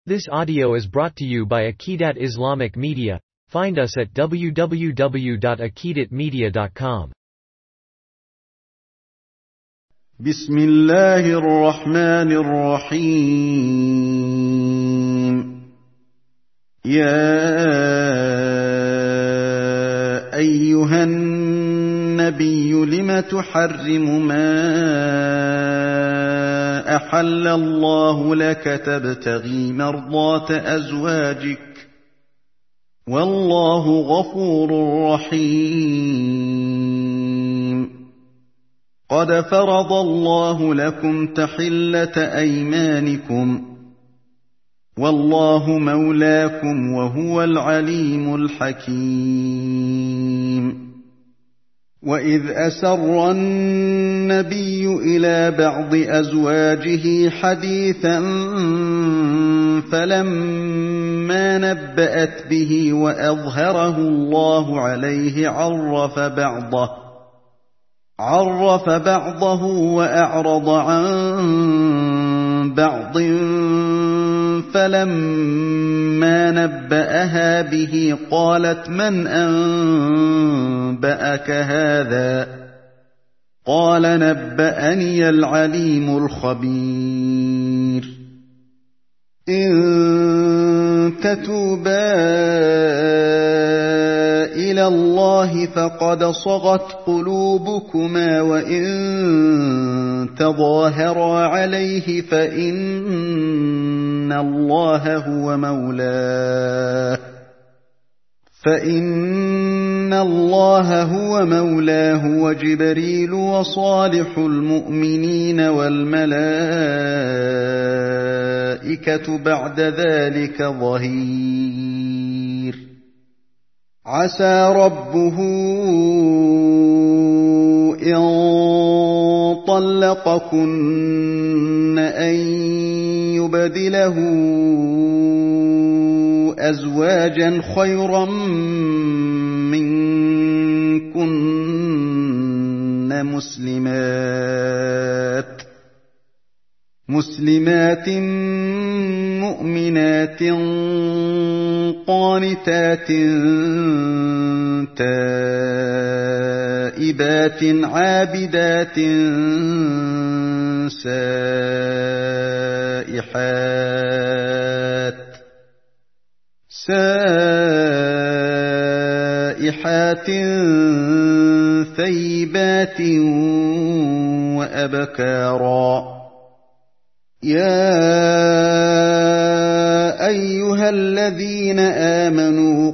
This audio is brought to you by Aqidat Islamic Media. Find us at www.aqidatmedia.com. بسم الله الرحمن الرحيم. يا أيها النبي لم تحرم ما أحل الله لك تبتغي مرضات أزواجك والله غفور رحيم. قد فرض الله لكم تحلة أيمانكم والله مولاكم وهو العليم الحكيم. وإذ أسر النبي إلى بعض أزواجه حديثا فلما نبأت به وأظهره الله عليه عرف بعضه وأعرض عن بعض فلما نبأها به قالت من أنبأك هذا؟ قال نبأني العليم الخبير. إن تتوبا إلى الله فقد صغت قلوبكما وإن تظاهرا عليه فإن الله هو مولاه وجبريل وصالح المؤمنين والملائكة بعد ذلك ظهير. عسى ربه إن طلقكن أن يبدله أزواجا خيرا منكن مسلمات مؤمنات قانتات تائبات عابدات سائحات ثيبات وأبكارا. يا أيها الذين آمنوا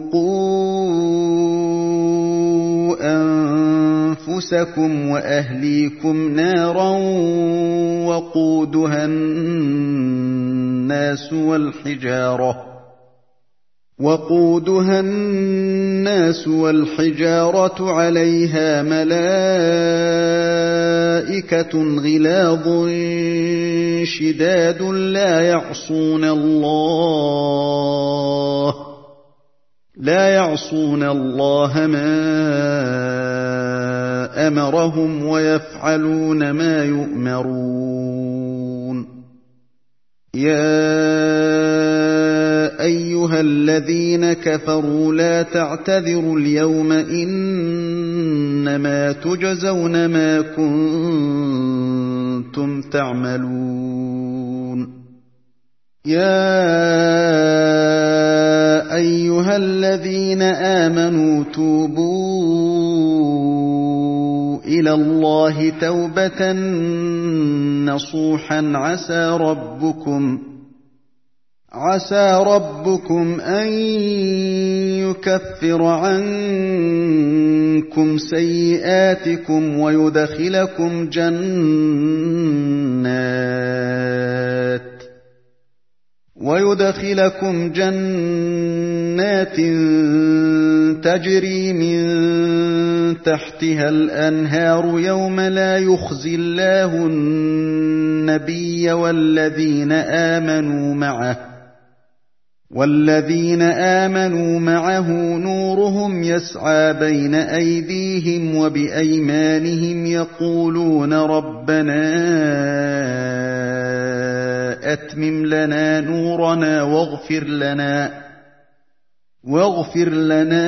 قوا أنفسكم وأهليكم نارا وقودها الناس والحجارة عليها ملائكة غلاظ شداد لا يعصون الله ما أمرهم ويفعلون ما يؤمرون. يا أيها الذين كفروا لا تعتذروا اليوم إنما تجزون ما كنتم تعملون. يا أيها الذين آمنوا توبوا إلى الله توبة نصوحا عسى ربكم أن يكفر عنكم سيئاتكم ويدخلكم جنات تجري من تحتها الأنهار يوم لا يخزي الله النبي والذين آمنوا معه وَالَّذِينَ آمَنُوا مَعَهُ نُورُهُمْ يَسْعَىٰ بَيْنَ أَيْدِيهِمْ وَبِأَيْمَانِهِمْ يَقُولُونَ رَبَّنَا أَتْمِمْ لَنَا نُورَنَا وَاغْفِرْ لَنَا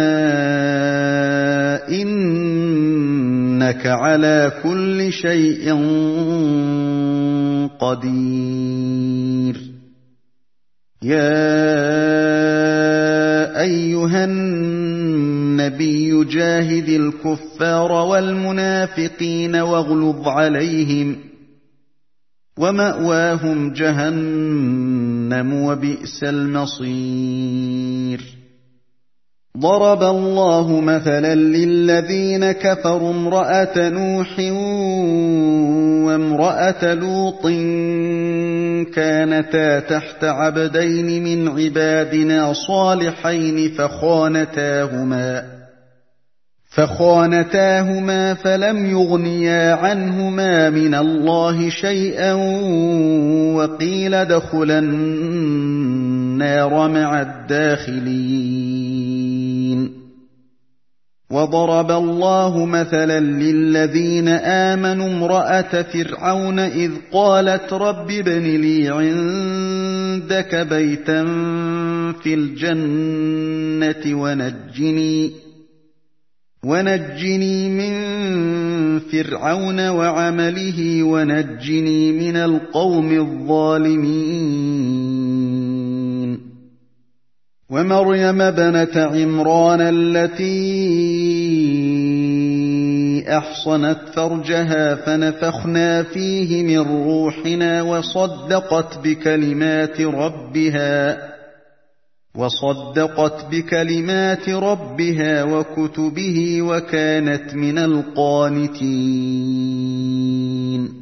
إِنَّكَ عَلَىٰ كُلِّ شَيْءٍ قَدِيرٌ يَا أَيُّهَا النَّبِيُّ جَاهِدِ الْكُفَّارَ وَالْمُنَافِقِينَ وَاغْلُظْ عَلَيْهِمْ وَمَأْوَاهُمْ جَهَنَّمُ وَبِئْسَ الْمَصِيرُ ضَرَبَ اللَّهُ مَثَلًا لِّلَّذِينَ كَفَرُوا امْرَأَتَ نُوحٍ وَامْرَأَتَ لُوطٍ كَانَتَا تَحْتَ عَبْدَيْنِ مِنْ عِبَادِنَا صَالِحَيْنِ فَخَانَتَاهُمَا فَلَمْ يُغْنِيَا عَنْهُمَا مِنَ اللَّهِ شَيْئًا وَقِيلَ ادْخُلَا النَّارَ مَعَ الدَّاخِلِينَ وَضَرَبَ اللَّهُ مَثَلًا لِّلَّذِينَ آمَنُوا امْرَأَتَ فِرْعَوْنَ إِذْ قَالَتْ رَبِّ ابْنِ لِي عِندَكَ بَيْتًا فِي الْجَنَّةِ وَنَجِّنِي مِن فِرْعَوْنَ وَعَمَلِهِ وَنَجِّنِي مِنَ الْقَوْمِ الظَّالِمِينَ وَمَرْيَمَ ابْنَتَ عِمْرَانَ الَّتِي أَحْصَنَتْ فَرْجَهَا فَنَفَخْنَا فِيهِ مِن رُّوحِنَا وَصَدَّقَتْ بِكَلِمَاتِ رَبِّهَا وَكُتُبِهِ وَكَانَتْ مِنَ الْقَانِتِينَ